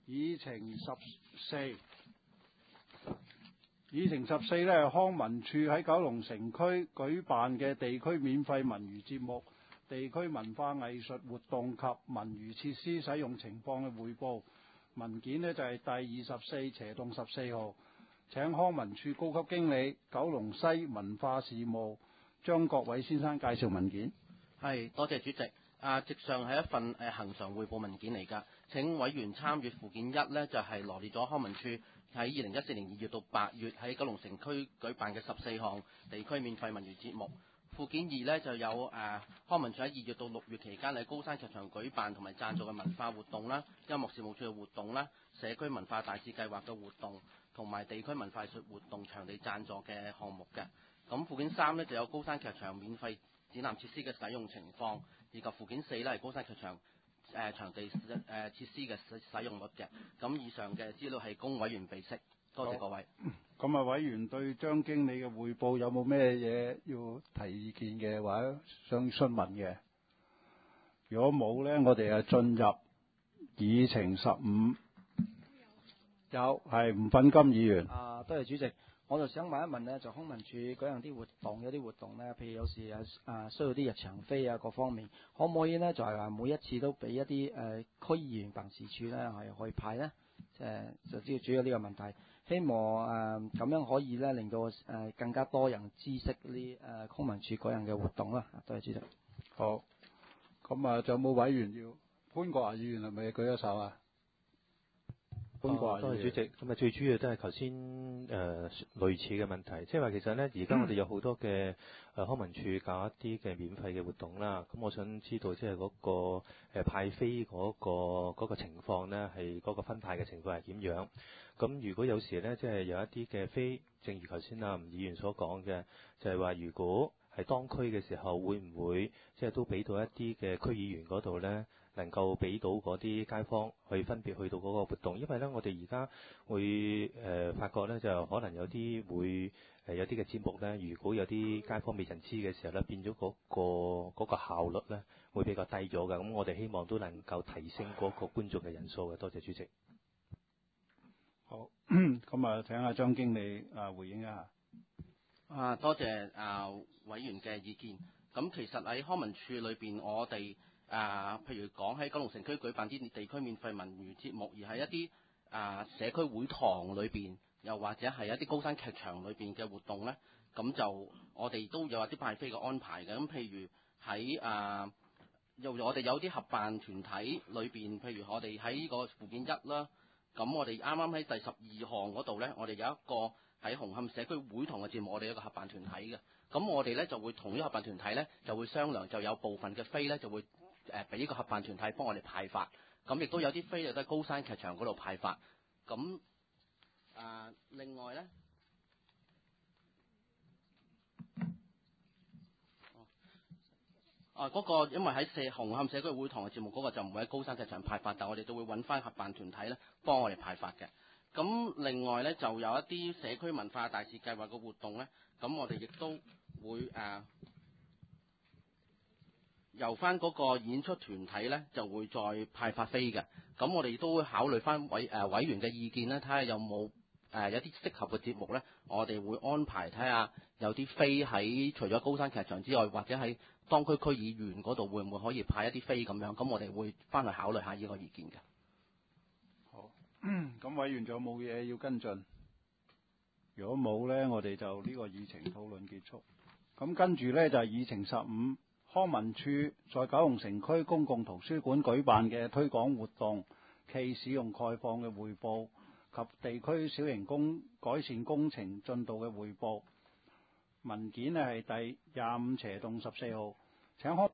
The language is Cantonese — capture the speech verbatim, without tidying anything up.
議程十四，議程十四呢，康文署喺九龍城區舉辦嘅地區免費文娛節目、地區文化藝術活動及文娛設施使用情況嘅匯報文件呢，就係第二十四斜棟十四號，請康文署高級經理九龍西文化事務張國偉先生介紹文件。 係，多謝主席。啊，直上係一份誒恆常匯報文件嚟㗎。請委員參閱附件一呢，就係、是、羅列咗康文署喺二零一四年二月到八月喺九龍城區舉辦嘅十四項地區免費文娛節目。附件二呢，就有誒、啊、康文署喺二月到六月期間喺高山劇場舉辦同埋贊助嘅文化活動啦、音樂事務處嘅活動啦、社區文化大使計劃嘅活動同埋地區文化藝術活動場地贊助嘅項目嘅。咁附件三呢，就有高山劇場免費展覽設施嘅使用情況，以及附件四呢係高山劇場誒、呃、場地誒、呃、設施嘅使使用率嘅。咁以上嘅資料係供委員備悉，多謝各位。 咁啊，委員對張經理嘅匯報有冇咩嘢要提意見嘅，或者想詢問嘅？如果冇呢，我哋啊進入議程十五。有係吳奮金議員。 啊，多謝主席。我就想問一問呢，就康文署舉行啲活動，有啲活動呢，譬如有時啊需要啲入場飛啊各方面，可唔可以呢？就係、是、話每一次都俾一啲誒、呃、區議員辦事處呢係可以派呢？誒、呃、就知道主要呢個問題，希望誒咁、呃、樣可以呢令到誒、呃、更加多人知識呢誒、呃、康文署舉行嘅活動啦。多謝主席。 好，咁啊，仲有冇委員要？潘國華議員係咪舉咗手啊？ 多謝主席。咁啊，最主要都係頭先誒類似嘅問題，即係話其實呢，而家我哋有好多嘅誒、呃、康文署搞一啲嘅免費嘅活動啦。咁我想知道即係嗰個誒、呃、派飛嗰、嗰個嗰、嗰個情況呢，係嗰個分派嘅情況係點樣？咁如果有時呢，即係有一啲嘅飛，正如頭先啊吳議員所講嘅，就係話如果係當區嘅時候，會唔會即係都俾到一啲嘅區議員嗰度呢，能夠俾到嗰啲街坊去分別去到嗰個活動？因為呢，我哋而家會誒、呃、發覺呢，就可能有啲會誒、呃、有啲嘅節目呢，如果有啲街坊未人知嘅時候呢，變咗嗰、嗰個嗰個效率呢會比較低咗嘅。咁我哋希望都能夠提升嗰個觀眾嘅人數嘅。多謝主席。 好，咁啊，請阿張經理啊回應一下。 啊，多謝啊委員嘅意見。咁其實喺康文署裏邊，我哋啊，譬如講喺九龍城區舉辦啲地區免費文娛節目，而係一啲啊社區會堂裏邊，又或者係一啲高山劇場裏邊嘅活動呢，咁就我哋都有一啲派飛嘅安排嘅。咁譬如喺啊，又我哋有啲合辦團體裏邊，譬如我哋喺呢個附件一啦，咁我哋啱啱喺第十二項嗰度呢，我哋有一個喺紅磡社區會堂嘅節目，我哋有一個合辦團體嘅，咁我哋呢就會同呢個合辦團體呢就會商量，就有部分嘅飛呢就會誒俾呢個合辦團體幫我哋派發，咁亦都有啲飛就喺高山劇場嗰度派發，咁啊另外呢，啊嗰個因為喺社紅磡社區會堂嘅節目嗰個就唔會喺高山劇場派發，但我哋都會揾翻合辦團體呢幫我哋派發嘅。咁另外呢，就有一啲社區文化大使計劃嘅活動呢，咁我哋亦都會誒、呃、由翻嗰個演出團體呢，就會再派發飛嘅。咁我哋亦都會考慮翻委誒、呃、委員嘅意見呢，睇下有冇誒、呃、有啲適合嘅節目呢，我哋會安排睇下有啲飛喺除咗高山劇場之外，或者喺當區區議員嗰度會唔會可以派一啲飛咁樣？咁我哋會翻去考慮下呢個意見嘅。 好，咁委員仲有冇嘢要跟進？如果冇呢，我哋就呢個議程討論結束。咁跟住呢，就係、是、議程十五，康文署在九龍城區公共圖書館舉辦嘅推廣活動暨使用概況嘅匯報及地區小型工改善工程進度嘅匯報文件呢係第廿五斜棟十四號，請康